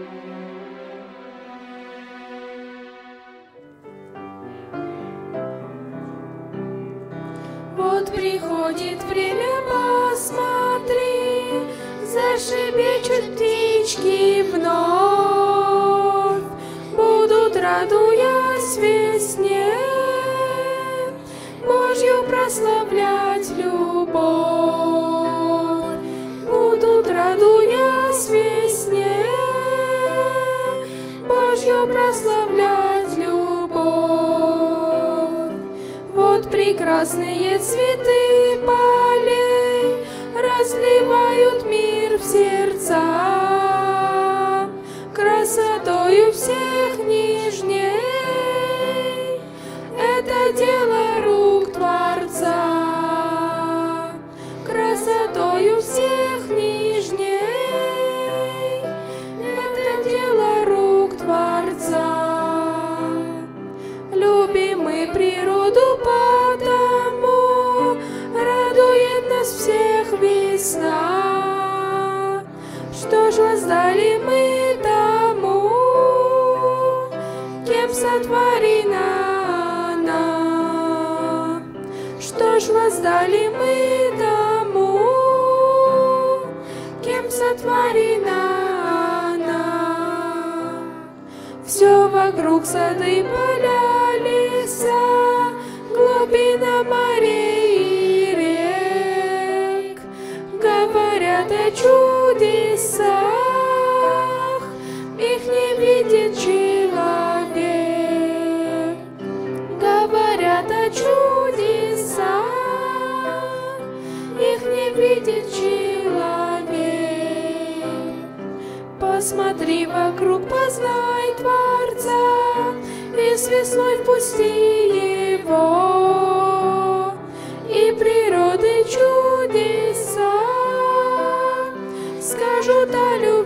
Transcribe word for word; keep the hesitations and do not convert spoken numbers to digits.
Вот приходит время, посмотри, зашибечут птички вновь, будут, радуясь весне, Божью прославлять любовь. Будут, радуясь весне, Божью прославлять любовь. Вот прекрасные цветы полей разливают мир в сердца, красотою всех нежней. Это дело рук Творца, красотою всех нежней. Это дело рук Творца. Любим мы природу, потому радует нас всех весна. Что ж воздали мы тому, кем сотворена она? Что ж воздали мы тому, кем сотворена она? Все вокруг сады, поля, леса, глубина морей и рек говорят о чудесах, их не видит человек. Говорят о чудесах, их не видит человек. Посмотри вокруг, познай Творца, и с весной впусти Его, и природы чудеса скажут о любви.